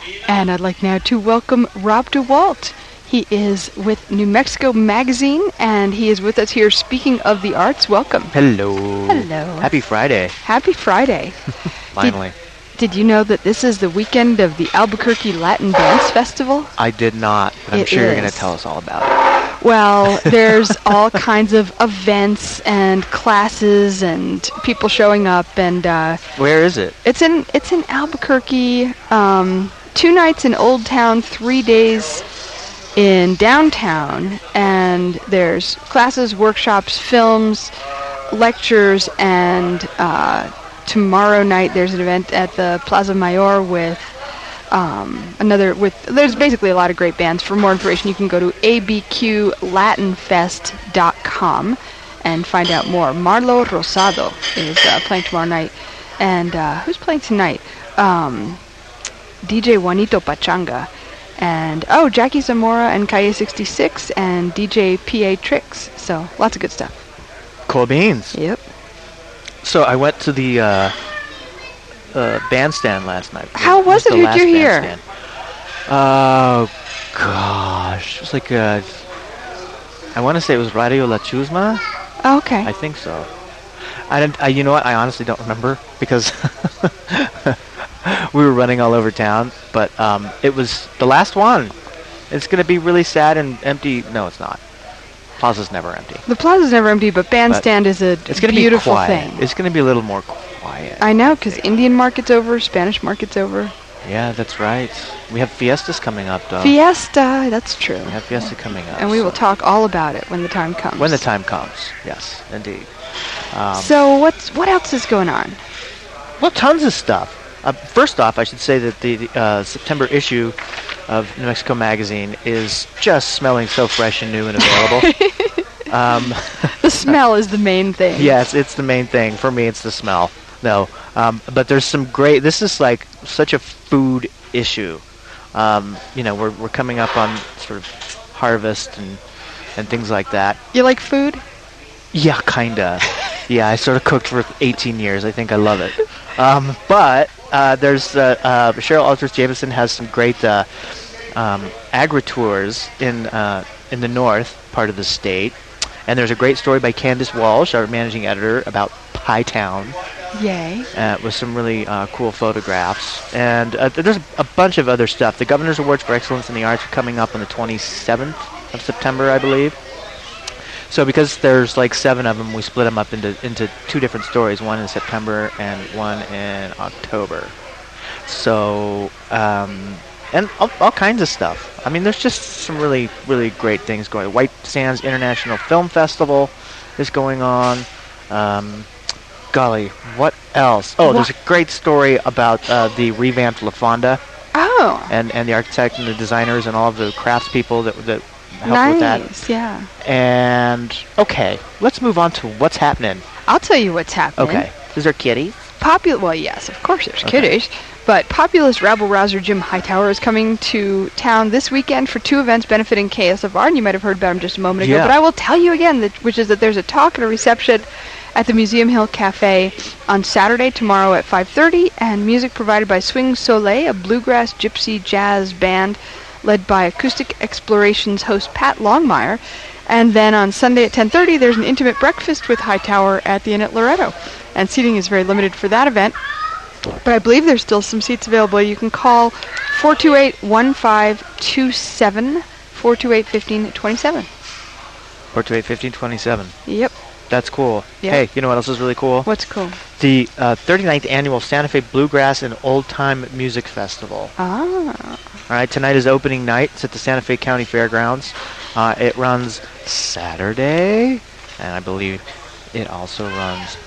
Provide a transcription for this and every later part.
And I'd like now to welcome Rob DeWalt. He is with New Mexico Magazine, and he is with us here speaking of the arts. Welcome. Hello. Hello. Happy Friday. Happy Friday. Finally. Did you know that this is the weekend of the Albuquerque Latin Dance Festival? I did not, but I'm sure you're going to tell us all about it. Well, there's all kinds of events and classes and people showing up, and where is it? It's in Albuquerque. 2 nights in Old Town, 3 days in downtown, and there's classes, workshops, films, lectures, and tomorrow night there's an event at the Plaza Mayor with there's basically a lot of great bands. For more information, you can go to abqlatinfest.com and find out more. Marlo Rosado is playing tomorrow night, and who's playing tonight? DJ Juanito Pachanga, and Jackie Zamora and Calle 66 and DJ PA Tricks. So lots of good stuff. Cool beans. Yep. So I went to the bandstand last night. How was it? Who'd you hear? Bandstand. Oh gosh, it was like I want to say it was Radio La Chusma. Oh, okay. I think so. You know what? I honestly don't remember because we were running all over town. But it was the last one. It's going to be really sad and empty. No, it's not. Plaza's never empty. The Plaza's never empty, but bandstand is a beautiful thing. It's going to be a little more quiet. I know, because Indian market's over, Spanish market's over. Yeah, that's right. We have fiestas coming up, though. Fiesta, that's true. We have fiesta coming up. And we will talk all about it when the time comes. When the time comes, yes, indeed. So what else is going on? Well, tons of stuff. First off, I should say that the September issue of New Mexico Magazine is just smelling so fresh and new and available. The smell is the main thing. Yes, it's the main thing. For me, it's the smell. No, but there's some great... This is like such a food issue. We're coming up on sort of harvest and things like that. You like food? Yeah, kinda. Yeah, I sort of cooked for 18 years. I think I love it. But there's Cheryl Aldrich Jameson has some great agri-tours in the north part of the state, and there's a great story by Candace Walsh, our managing editor, about Pie Town. Yay! With some really cool photographs, and there's a bunch of other stuff. The Governor's Awards for Excellence in the Arts are coming up on the 27th of September, I believe. So because there's like 7 of them, we split them up into 2 different stories, one in September and one in October. So, and all kinds of stuff. I mean, there's just some really, really great things going on. White Sands International Film Festival is going on. Golly, what else? Oh, there's a great story about the revamped La Fonda. Oh. And the architect and the designers and all of the craftspeople that help with that. Nice, yeah. And, okay, let's move on to what's happening. I'll tell you what's happening. Okay. Is there kitties? Well, yes, of course there's kiddies. But populist rabble-rouser Jim Hightower is coming to town this weekend for 2 events benefiting KSFR, and you might have heard about him just a moment ago. But I will tell you again, which is that there's a talk and a reception at the Museum Hill Cafe on Saturday, tomorrow at 5:30, and music provided by Swing Soleil, a bluegrass gypsy jazz band led by Acoustic Explorations host Pat Longmire. And then on Sunday at 10:30, there's an intimate breakfast with Hightower at the Inn at Loretto. And seating is very limited for that event, but I believe there's still some seats available. You can call 428-1527, 428-1527. 428-1527. Yep. That's cool. Yep. Hey, you know what else is really cool? What's cool? The 39th annual Santa Fe Bluegrass and Old Time Music Festival. Ah. All right, tonight is opening night. It's at the Santa Fe County Fairgrounds. It runs Saturday, and I believe it also runs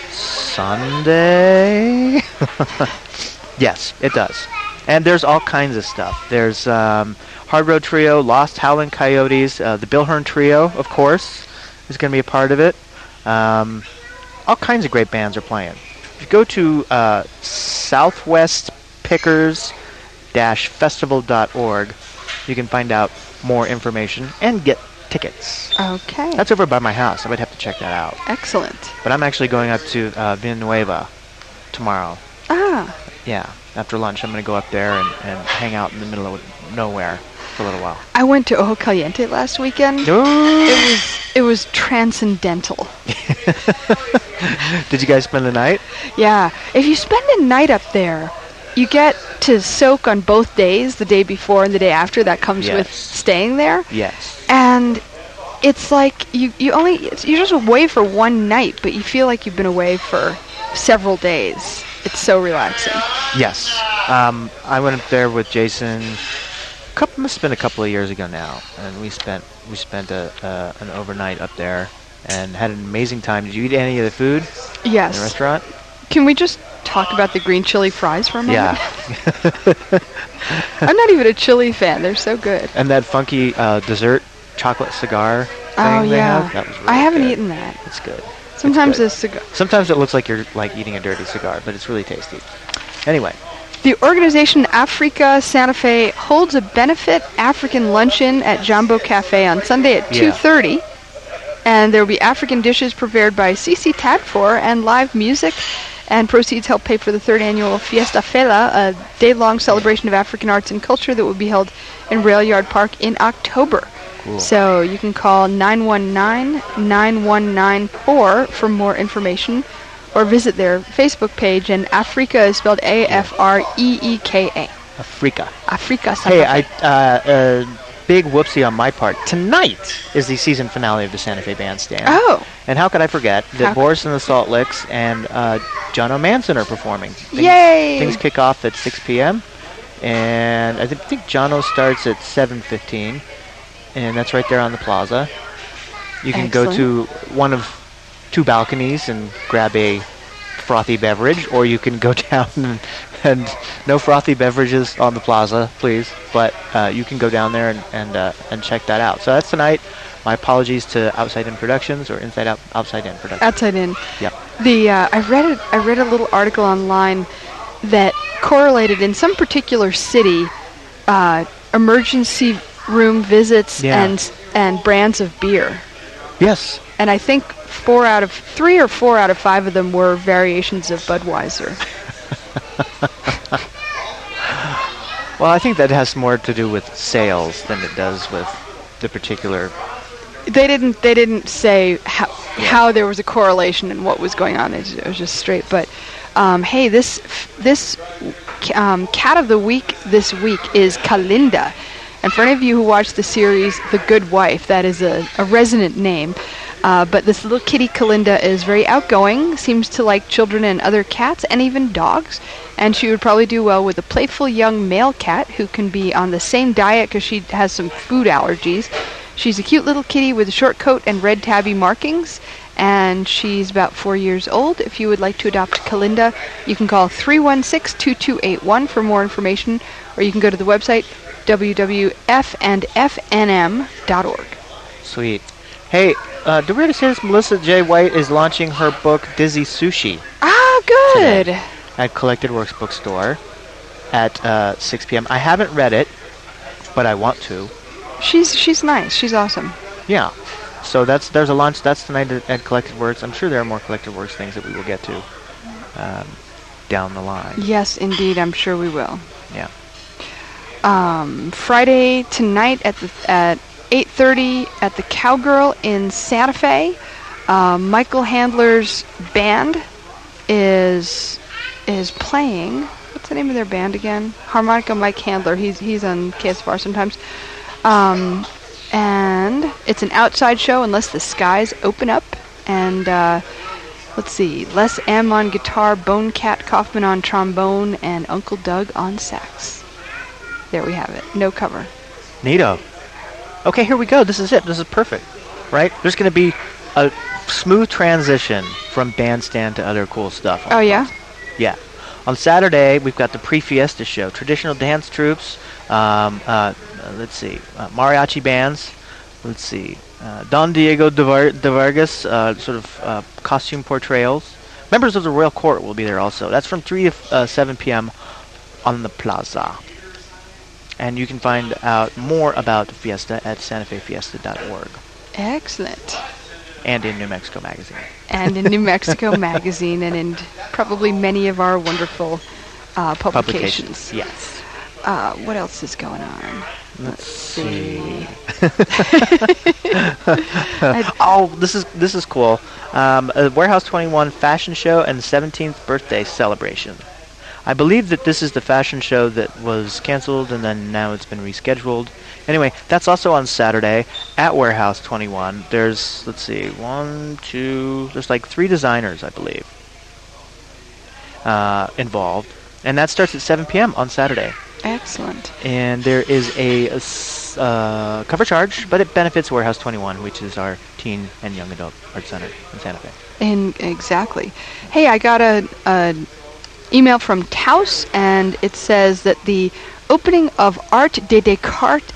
Sunday. Yes, it does. And there's all kinds of stuff. There's Hard Road Trio, Lost Howlin' Coyotes, the Bill Hearn Trio, of course, is going to be a part of it. All kinds of great bands are playing. If you go to southwestpickers-festival.org, you can find out more information and get tickets. Okay. That's over by my house. I would have to check that out. Excellent. But I'm actually going up to Villanueva tomorrow. Ah. Yeah, after lunch, I'm going to go up there and hang out in the middle of nowhere for a little while. I went to Ojo Caliente last weekend. Ooh. It was transcendental. Did you guys spend the night? Yeah. If you spend a night up there, you get to soak on both days, the day before and the day after. That comes with staying there. Yes. And it's like you're just away for one night, but you feel like you've been away for several days. It's so relaxing. Yes. I went up there with Jason. Must have been a couple of years ago now, and we spent an overnight up there and had an amazing time. Did you eat any of the food? Yes. In the restaurant? Can we just talk about the green chili fries for a moment? Yeah. I'm not even a chili fan. They're so good. And that funky dessert chocolate cigar thing they have? That was really I haven't good. eaten that. It's good. Sometimes it's a cigar. Sometimes it looks like you're eating a dirty cigar, but it's really tasty. Anyway. The organization Africa Santa Fe holds a benefit African luncheon at Jambo Cafe on Sunday at 2:30. And there will be African dishes prepared by Cici Tadfor and live music. And proceeds help pay for the 3rd annual Fiesta Fela, a day-long celebration of African arts and culture that will be held in Rail Yard Park in October. Cool. So you can call 919-9194 for more information, or visit their Facebook page, and Africa is spelled Afreeka. Africa. Africa Santa Fe. Big whoopsie on my part. Tonight is the season finale of the Santa Fe Bandstand. Oh. And how could I forget that Boris and the Salt Licks and John O'Manson are performing. Yay! Things kick off at 6 p.m. And I think Jono starts at 7:15. And that's right there on the plaza. You can go to one of 2 balconies and grab a frothy beverage, or you can go down and no frothy beverages on the plaza, please. But you can go down there and check that out. So that's tonight. My apologies to Outside In Productions or Inside Out, Outside In Productions. Outside In. Yep. I read a little article online that correlated in some particular city emergency room visits and brands of beer. Yes. And I think 3 or 4 out of 5 of them were variations of Budweiser. Well, I think that has more to do with sales than it does with the particular. They didn't say how there was a correlation and what was going on. It was just straight. But hey, this cat of the week this week is Kalinda. And for any of you who watched the series The Good Wife, that is a resonant name. But this little kitty Kalinda is very outgoing, seems to like children and other cats and even dogs. And she would probably do well with a playful young male cat who can be on the same diet because she has some food allergies. She's a cute little kitty with a short coat and red tabby markings. And she's about 4 years old. If you would like to adopt Kalinda, you can call 316-2281 for more information. Or you can go to the website www.fandfnm.org. Sweet. Hey, do we already say this? Melissa J. White is launching her book, Dizzy Sushi. Ah, good. Today at Collected Works Bookstore at 6 p.m. I haven't read it, but I want to. She's nice. She's awesome. Yeah. So there's a launch. That's tonight at Collected Works. I'm sure there are more Collected Works things that we will get to down the line. Yes, indeed. I'm sure we will. Yeah. Friday tonight at 8:30 at the Cowgirl in Santa Fe. Michael Handler's band is playing. What's the name of their band again? Harmonica Mike Handler. He's on KSFR sometimes. And it's an outside show unless the skies open up. And let's see, Les M on guitar, Bone Cat Kaufman on trombone, and Uncle Doug on sax. There we have it. No cover. Neato. Okay, here we go. This is it. This is perfect, right? There's going to be a smooth transition from bandstand to other cool stuff. Oh, yeah? Yeah. On Saturday, we've got the pre-fiesta show. Traditional dance troops. Let's see. Mariachi bands. Let's see. Don Diego de Vargas, sort of costume portrayals. Members of the Royal Court will be there also. That's from 3 to 7 p.m. on the plaza. And you can find out more about Fiesta at santafefiesta.org. Excellent. And in New Mexico Magazine. And in New Mexico Magazine, and in probably many of our wonderful publications. Yes. What else is going on? Let's see. Oh, this is cool. A Warehouse 21 fashion show and 17th birthday celebration. I believe that this is the fashion show that was canceled and then now it's been rescheduled. Anyway, that's also on Saturday at Warehouse 21. There's, let's see, there's like 3 designers, I believe, involved. And that starts at 7 p.m. on Saturday. Excellent. And there is a cover charge, but it benefits Warehouse 21, which is our teen and young adult art center in Santa Fe. Exactly. Hey, I got an email from Taos, and it says that the opening of Art de Descartes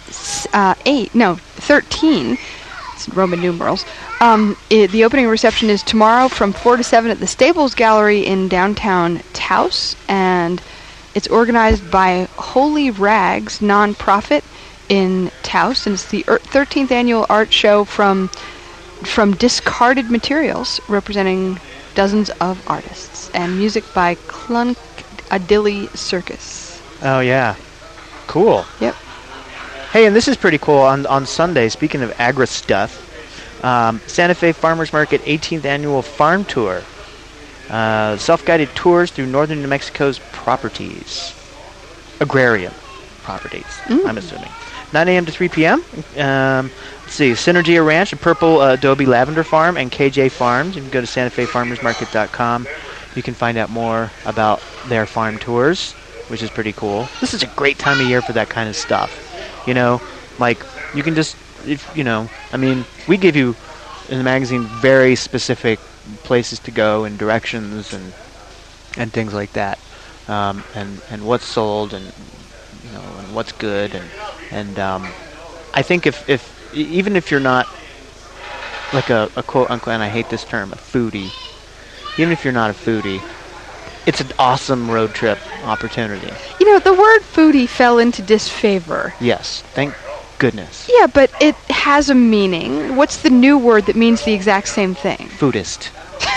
13, it's Roman numerals, the opening reception is tomorrow from 4 to 7 at the Stables Gallery in downtown Taos, and it's organized by Holy Rags nonprofit in Taos, and it's the 13th annual art show from discarded materials representing dozens of artists, and music by Clunkadilly Circus. Oh, yeah. Cool. Yep. Hey, and this is pretty cool. On Sunday, speaking of agri-stuff, Santa Fe Farmers Market 18th Annual Farm Tour. Self-guided tours through northern New Mexico's properties. Agrarian properties, I'm assuming. 9 a.m. to 3 p.m. Let's see, Synergia Ranch, a Purple Adobe Lavender Farm, and KJ Farms. You can go to SantaFeFarmersMarket.com. You can find out more about their farm tours, which is pretty cool. This is a great time of year for that kind of stuff. You know, like, you can just, we give you in the magazine very specific places to go and directions and things like that, and what's sold and and what's good and I think if even if you're not like a quote unquote, and I hate this term, a foodie, even if you're not a foodie, it's an awesome road trip opportunity. The word foodie fell into disfavor. Yes, thank goodness. Yeah, but it has a meaning. What's the new word that means the exact same thing? Foodist.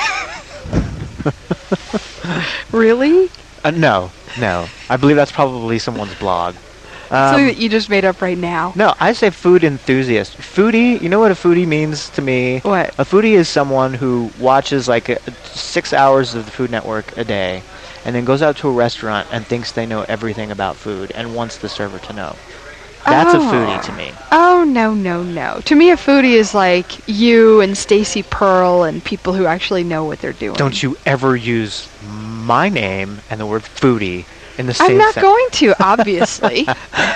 Really? No. I believe that's probably someone's blog. Something that you just made up right now. No, I say food enthusiast. Foodie, you know what a foodie means to me? What? A foodie is someone who watches like 6 hours of the Food Network a day and then goes out to a restaurant and thinks they know everything about food and wants the server to know. That's a foodie to me. Oh, no. To me, a foodie is like you and Stacy Pearl and people who actually know what they're doing. Don't you ever use my name and the word foodie in the same I'm not going to, obviously.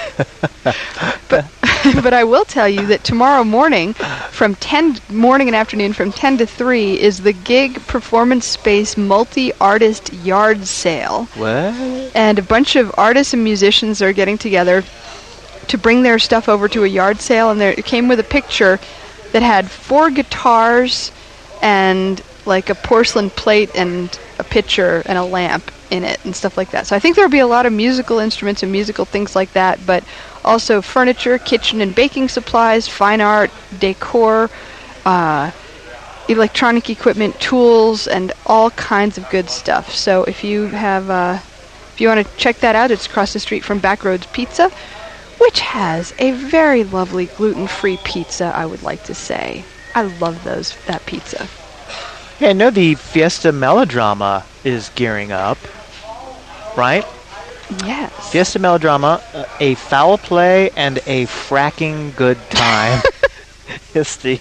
But I will tell you that tomorrow morning, morning and afternoon from 10 to 3, is the Gig Performance Space Multi-Artist Yard Sale. What? And a bunch of artists and musicians are getting together to bring their stuff over to a yard sale, and it came with a picture that had 4 guitars and like a porcelain plate and a pitcher and a lamp in it and stuff like that. So I think there'll be a lot of musical instruments and musical things like that, but also furniture, kitchen and baking supplies, fine art, decor, electronic equipment, tools, and all kinds of good stuff. So if you want to check that out, it's across the street from Backroads Pizza, which has a very lovely gluten-free pizza, I would like to say. I love that pizza. Yeah, I know the Fiesta Melodrama is gearing up, right? Yes. Fiesta Melodrama, a foul play and a fracking good time. It's the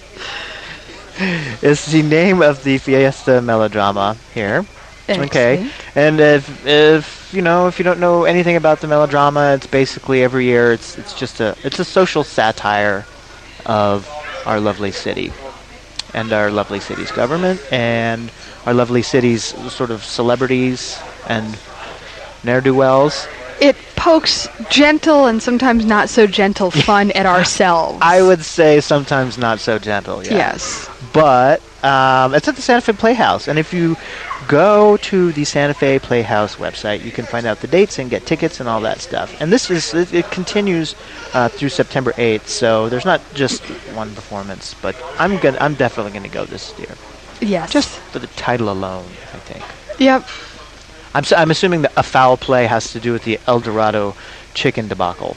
name of the Fiesta Melodrama here. Excellent. Okay, and if you don't know anything about the melodrama, it's basically every year it's a social satire of our lovely city and our lovely city's government and our lovely city's sort of celebrities and ne'er-do-wells. It pokes gentle and sometimes not so gentle fun at ourselves. I would say sometimes not so gentle. Yeah. Yes. But it's at the Santa Fe Playhouse, and if you go to the Santa Fe Playhouse website, you can find out the dates and get tickets and all that stuff. And it continues through September 8th, so there's not just one performance, but I'm definitely gonna go this year. Yes. Just for the title alone, I think. Yep. I'm assuming that a foul play has to do with the El Dorado chicken debacle.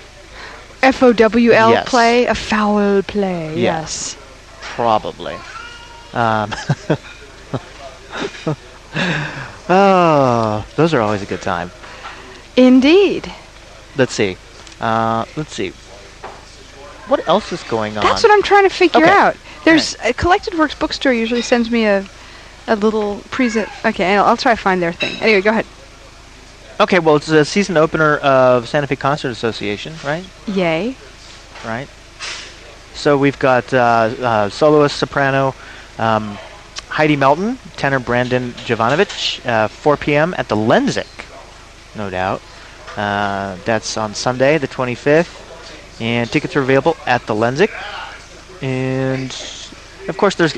FOWL Yes. play, a foul play. Yeah. Yes. Probably. Oh, those are always a good time. Indeed. Let's see. What else is going on? That's what I'm trying to figure Okay. out. There's a Collected Works bookstore usually sends me a little present. Okay, I'll try to find their thing. Anyway, go ahead. Okay, well, it's a season opener of Santa Fe Concert Association, right? Yay. Right. So we've got soloist soprano Heidi Melton, tenor Brandon Jovanovich, 4 p.m. at the Lenzik, no doubt. That's on Sunday, the 25th, and tickets are available at the Lenzik. And of course, there's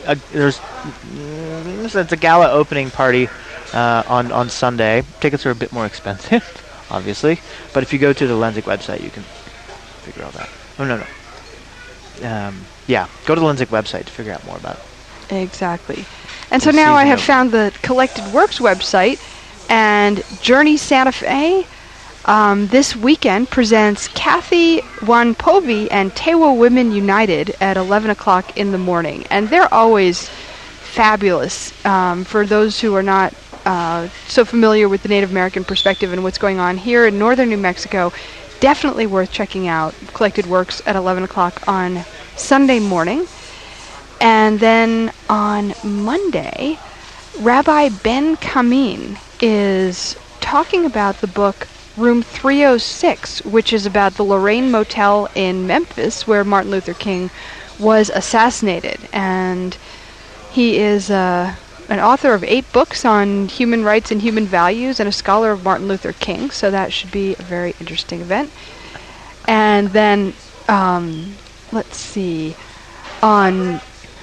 a gala opening party on Sunday. Tickets are a bit more expensive, obviously, but if you go to the Lenzik website, you can figure all that. Oh no. Yeah, go to the Lenzik website to figure out more about it. Exactly. And so The now I season have opener. found the Collected Works website, and Journey Santa Fe this weekend presents Kathy Wanpovi and Tewa Women United at 11 o'clock in the morning. And they're always fabulous for those who are not so familiar with the Native American perspective and what's going on here in northern New Mexico. Definitely worth checking out. Collected Works at 11 o'clock on Sunday morning. And then on Monday, Rabbi Ben Kamin is talking about the book Room 306, which is about the Lorraine Motel in Memphis, where Martin Luther King was assassinated. And he is an author of 8 books on human rights and human values and a scholar of Martin Luther King, so that should be a very interesting event. And then, let's see, on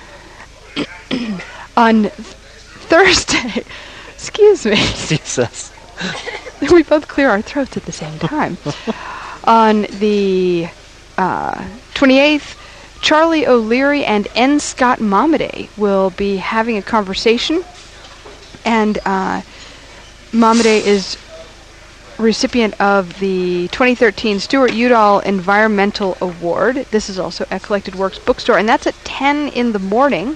Thursday, excuse me. Jesus. We both clear our throats at the same time. On the 28th, Charlie O'Leary and N. Scott Momaday will be having a conversation. And Momaday is recipient of the 2013 Stuart Udall Environmental Award. This is also at Collected Works Bookstore, and that's at 10 in the morning.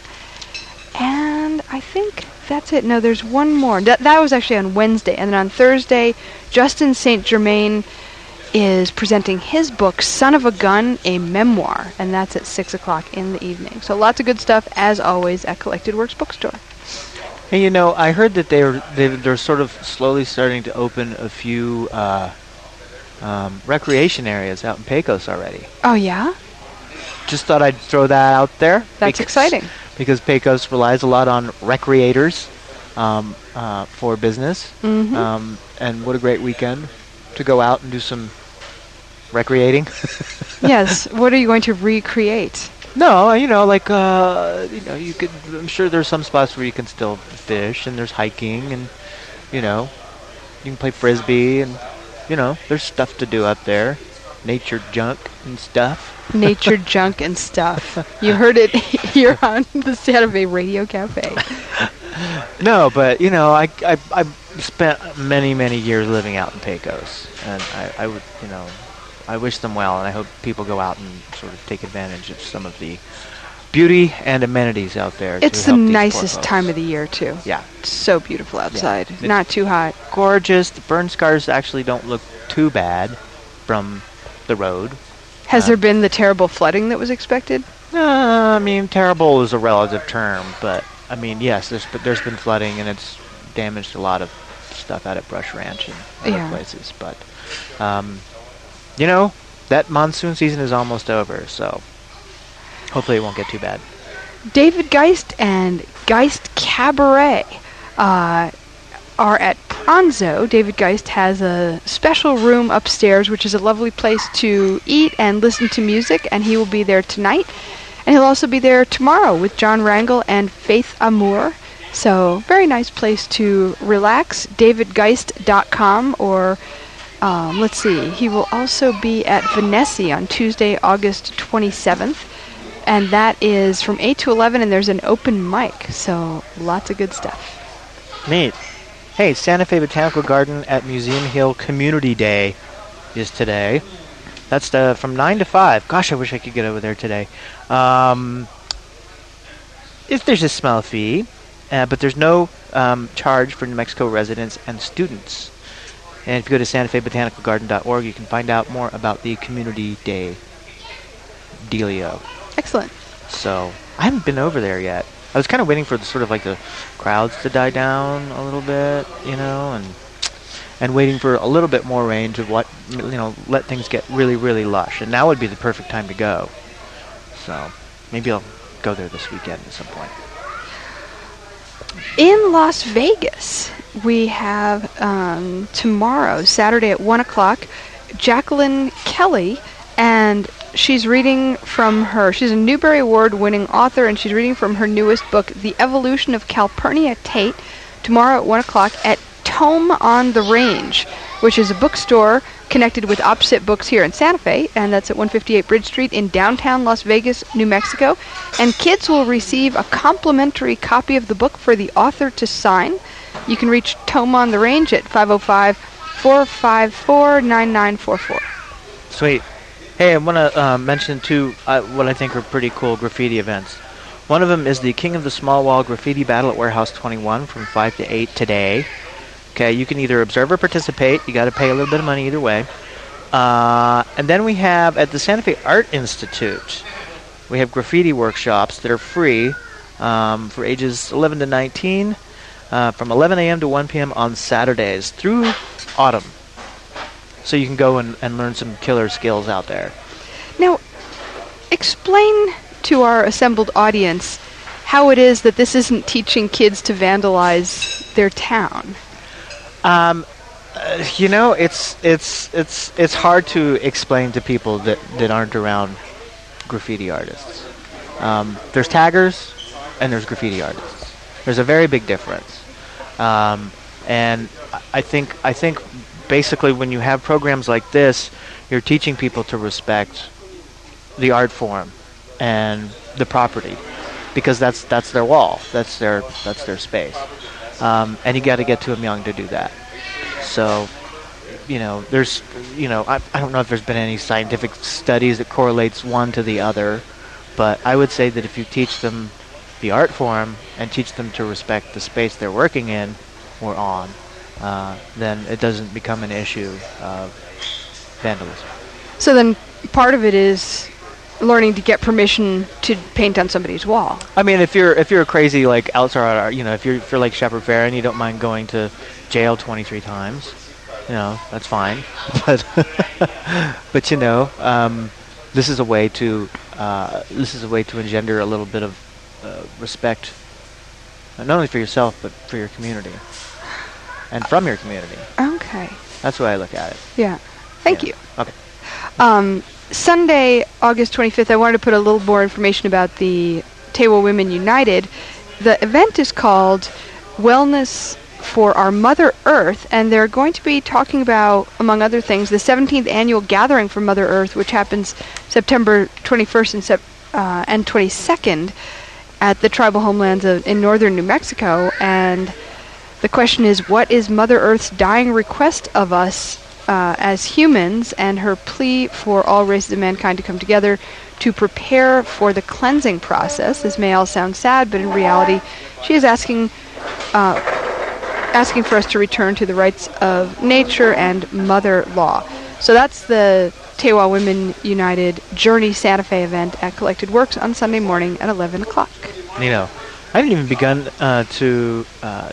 And I think that's it. No, there's one more. That was actually on Wednesday. And then on Thursday, Justin St. Germain is presenting his book, Son of a Gun, a Memoir. And that's at 6 o'clock in the evening. So lots of good stuff, as always, at Collected Works Bookstore. Hey, you know, I heard that they're sort of slowly starting to open a few recreation areas out in Pecos already. Oh, yeah? Just thought I'd throw that out there. That's exciting. Because Pecos relies a lot on recreators for business. Mm-hmm. And what a great weekend to go out and do some recreating. Yes. What are you going to recreate? No, you know, like, you could, I'm sure there's some spots where you can still fish, and there's hiking, and, you know, you can play Frisbee, and, you know, there's stuff to do up there. Nature junk and stuff. Nature junk and stuff. You heard it here on the Santa Fe Radio Cafe. No, but, you know, I spent many years living out in Pecos, and I would, you know, I wish them well, and I hope people go out and sort of take advantage of some of the beauty and amenities out there. It's to the help these poor nicest folks. time of the year, too. Yeah. It's so beautiful outside. Yeah. Not too hot. Gorgeous. The burn scars actually don't look too bad from the road. Has there been the terrible flooding that was expected? I mean, terrible is a relative term, but, I mean, yes, there's been flooding, and it's damaged a lot of stuff out at Brush Ranch and other places, but, you know, that monsoon season is almost over, so hopefully it won't get too bad. David Geist and Geist Cabaret are at Pronzo. David Geist has a special room upstairs, which is a lovely place to eat and listen to music, and he will be there tonight. And he'll also be there tomorrow with John Rangel and Faith Amour. So, very nice place to relax. DavidGeist.com, or let's see, he will also be at Venessi on Tuesday, August 27th. And that is from 8 to 11, and there's an open mic. So, lots of good stuff. Neat. Hey, Santa Fe Botanical Garden at Museum Hill Community Day is today. That's from 9 to 5. Gosh, I wish I could get over there today. If there's a small fee, but there's no charge for New Mexico residents and students. And if you go to santafebotanicalgarden.org, you can find out more about the Community Day dealio. Excellent. So, I haven't been over there yet. I was kind of waiting for the sort of like the crowds to die down a little bit, and waiting for a little bit more range of what, let things get really, really lush. And now would be the perfect time to go. So, maybe I'll go there this weekend at some point. In Las Vegas, we have tomorrow, Saturday at 1 o'clock, Jacqueline Kelly, and she's reading from she's a Newbery Award-winning author, and she's reading from her newest book, The Evolution of Calpurnia Tate, tomorrow at 1 o'clock at Tome on the Range, which is a bookstore connected with Opposite Books here in Santa Fe, and that's at 158 Bridge Street in downtown Las Vegas, New Mexico. And kids will receive a complimentary copy of the book for the author to sign. You can reach Tome on the Range at 505-454-9944. Sweet. Hey, I want to mention, too, what I think are pretty cool graffiti events. One of them is the King of the Small Wall Graffiti Battle at Warehouse 21 from 5 to 8 today. Okay, you can either observe or participate. You got to pay a little bit of money either way. And then we have at the Santa Fe Art Institute, we have graffiti workshops that are free for ages 11 to 19 from 11 a.m. to 1 p.m. on Saturdays through autumn. So you can go and learn some killer skills out there. Now, explain to our assembled audience how it is that this isn't teaching kids to vandalize their town. It's hard to explain to people that aren't around graffiti artists. There's taggers and there's graffiti artists. There's a very big difference. And I think basically when you have programs like this, you're teaching people to respect the art form and the property, because that's their wall, that's their space. And you got to get to them young to do that. So, there's, I don't know if there's been any scientific studies that correlates one to the other, but I would say that if you teach them the art form and teach them to respect the space they're working in or on, then it doesn't become an issue of vandalism. So then part of it is learning to get permission to paint on somebody's wall. I mean, if you're a crazy like outside, if you're like Shepard Fair and you don't mind going to jail 23 times, that's fine. But this is a way to engender a little bit of respect, not only for yourself but for your community and from your community. Okay. That's the way I look at it. Yeah. Thank you. Okay. Sunday, August 25th, I wanted to put a little more information about the Tewa Women United. The event is called Wellness for Our Mother Earth, and they're going to be talking about, among other things, the 17th annual Gathering for Mother Earth, which happens September 21st and 22nd at the tribal homelands in northern New Mexico. And the question is, what is Mother Earth's dying request of us as humans, and her plea for all races of mankind to come together to prepare for the cleansing process? This may all sound sad, but in reality, she is asking for us to return to the rights of nature and mother law. So that's the Tewa Women United Journey Santa Fe event at Collected Works on Sunday morning at 11 o'clock. I haven't even begun to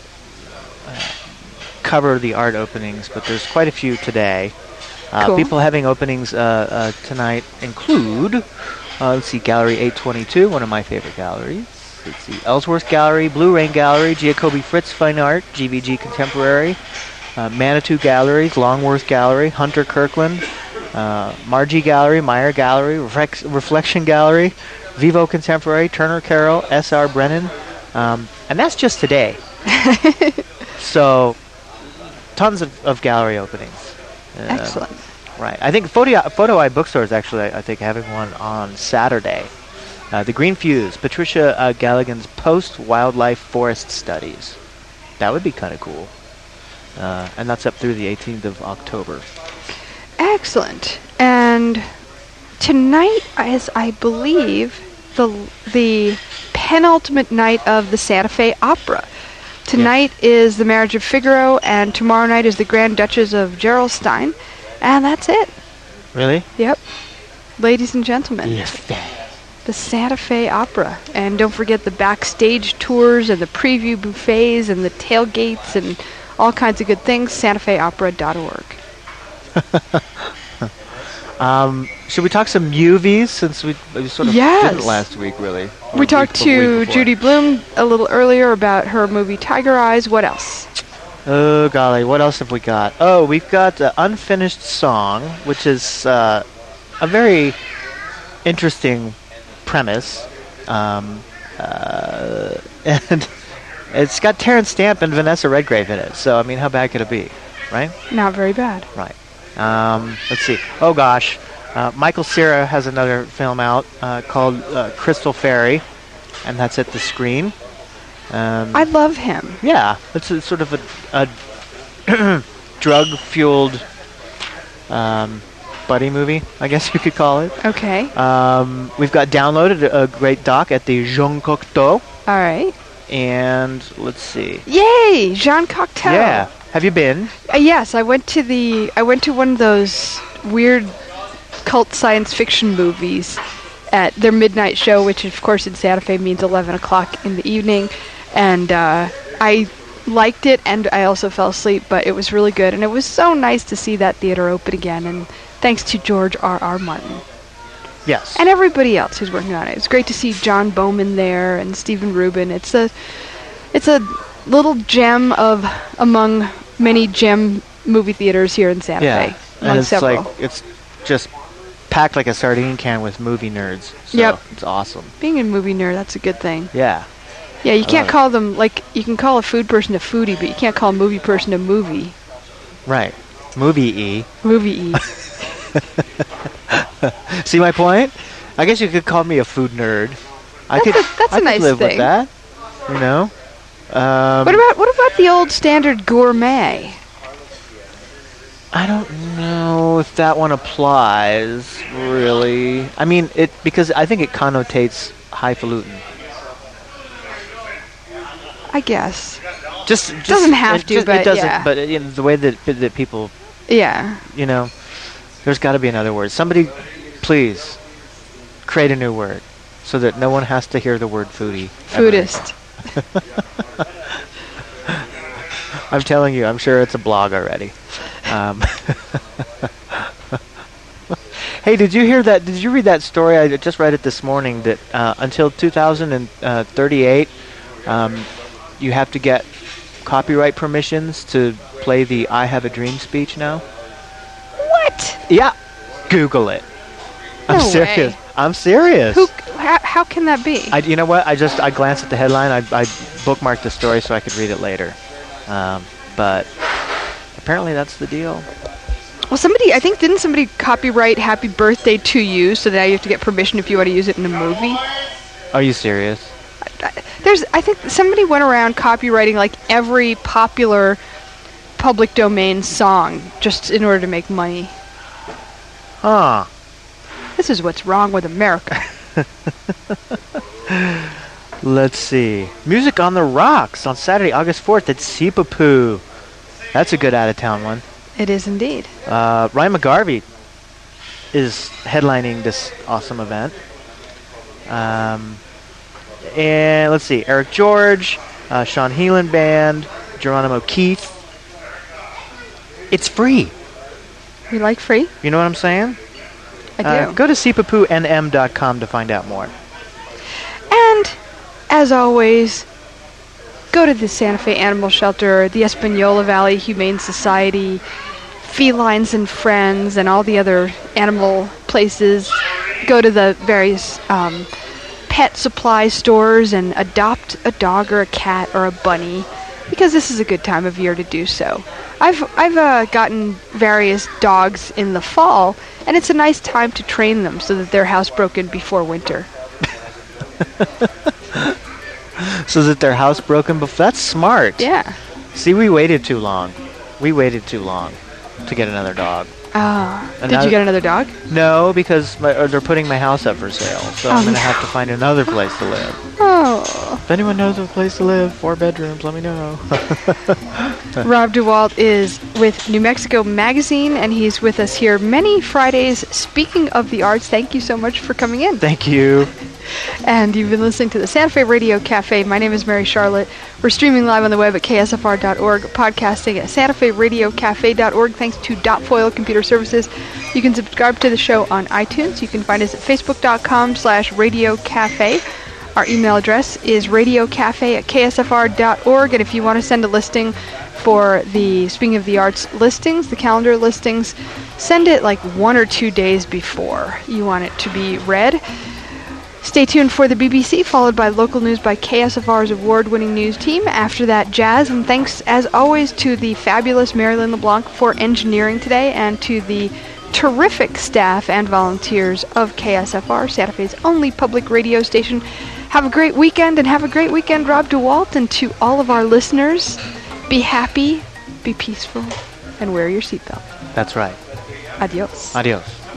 cover the art openings, but there's quite a few today. Cool. People having openings tonight include, let's see, Gallery 822, one of my favorite galleries. Let's see, Ellsworth Gallery, Blue Rain Gallery, Giacobi Fritz Fine Art, GVG Contemporary, Manitou Galleries, Longworth Gallery, Hunter Kirkland, Margie Gallery, Meyer Gallery, Reflection Gallery, Vivo Contemporary, Turner Carroll, S.R. Brennan, and that's just today. So, tons of gallery openings. Excellent. Right. I think Photo Eye Bookstore is actually, I think, having one on Saturday. The Green Fuse, Patricia Galligan's Post-Wildlife Forest Studies. That would be kind of cool. And that's up through the 18th of October. Excellent. And tonight is, I believe, the penultimate night of the Santa Fe Opera. Tonight is The Marriage of Figaro, and tomorrow night is The Grand Duchess of Gerolstein, and that's it. Really? Yep. Ladies and gentlemen. Yes. The Santa Fe Opera. And don't forget the backstage tours and the preview buffets and the tailgates and all kinds of good things. SantaFeOpera.org. Should we talk some movies since we sort of didn't last week, really? We talked to Judy Blume a little earlier about her movie Tiger Eyes. What else? Oh, golly. What else have we got? Oh, we've got Unfinished Song, which is a very interesting premise. And it's got Terrence Stamp and Vanessa Redgrave in it. So, I mean, how bad could it be, right? Not very bad. Right. Let's see. Oh, gosh. Michael Cera has another film out called Crystal Fairy, and that's at the screen. I love him. Yeah. It's sort of a drug-fueled buddy movie, I guess you could call it. Okay. We've got downloaded a great doc at the Jean Cocteau. All right. And let's see. Yay! Jean Cocteau. Yeah. Have you been? Yes, I went to one of those weird cult science fiction movies at their midnight show, which of course in Santa Fe means 11 o'clock in the evening. And I liked it, and I also fell asleep, but it was really good. And it was so nice to see that theater open again, and thanks to George R.R. Martin. Yes. And everybody else who's working on it. It's great to see John Bowman there and Stephen Rubin. It's a little gem among many gem movie theaters here in Santa Fe. And it's several. like it's just packed like a sardine can with movie nerds. So yep. It's awesome. Being a movie nerd, that's a good thing. Yeah. Yeah, you can't call them, like, you can call a food person a foodie, but you can't call a movie person a movie. Right. Movie-y. Movie-y. See my point? I guess you could call me a food nerd. That's a nice could live thing. with that. You know? What about the old standard gourmet? I don't know if that one applies, really. I mean, because I think it connotates highfalutin. I guess. Just doesn't have to, but it doesn't. Yeah. But the way that people, yeah, you know, there's got to be another word. Somebody, please, create a new word so that no one has to hear the word foodie. Foodist. I'm telling you, I'm sure it's a blog already. Hey, did you hear that? Did you read that story? I just read it this morning that until 2038, you have to get copyright permissions to play the "I Have a Dream" speech now. What? Yeah, Google it. I'm No serious. way. I'm serious. How can that be? You know what? I glanced at the headline. I bookmarked the story so I could read it later. But apparently that's the deal. Well, didn't somebody copyright "Happy Birthday to You" so now you have to get permission if you want to use it in a movie? Are you serious? I think somebody went around copywriting like every popular public domain song just in order to make money. Huh. This is what's wrong with America. Let's see. Music on the Rocks on Saturday, August 4th at Seepapoo. That's a good out-of-town one. It is indeed. Ryan McGarvey is headlining this awesome event. And let's see. Eric George, Sean Heelan Band, Geronimo Keith. It's free. We like free? You know what I'm saying? I do. Go to seepapoonm.com to find out more. And, as always, go to the Santa Fe Animal Shelter, the Espanola Valley Humane Society, Felines and Friends, and all the other animal places. Go to the various pet supply stores and adopt a dog or a cat or a bunny, because this is a good time of year to do so. I've gotten various dogs in the fall, and it's a nice time to train them so that they're housebroken before winter. So that they're housebroken before? That's smart. Yeah. See, we waited too long. We waited too long to get another dog. Did you get another dog? No, because they're putting my house up for sale, so I'm going to have to find another place to live. Oh. If anyone knows of a place to live, 4 bedrooms, let me know. Rob DeWalt is with New Mexico Magazine, and he's with us here many Fridays. Speaking of the arts, thank you so much for coming in. Thank you. And you've been listening to the Santa Fe Radio Cafe. My name is Mary Charlotte. We're streaming live on the web at ksfr.org, podcasting at santaferadiocafe.org, thanks to Dot Foil Computer Services. You can subscribe to the show on iTunes. You can find us at facebook.com/radiocafe. Our email address is radiocafe@ksfr.org. And if you want to send a listing for the Speaking of the Arts listings, the calendar listings, send it like 1 or 2 days before you want it to be read. Stay tuned for the BBC, followed by local news by KSFR's award-winning news team. After that, jazz. And thanks, as always, to the fabulous Marilyn LeBlanc for engineering today, and to the terrific staff and volunteers of KSFR, Santa Fe's only public radio station. Have a great weekend, and have a great weekend, Rob DeWalt. And to all of our listeners, be happy, be peaceful, and wear your seatbelt. That's right. Adios. Adios.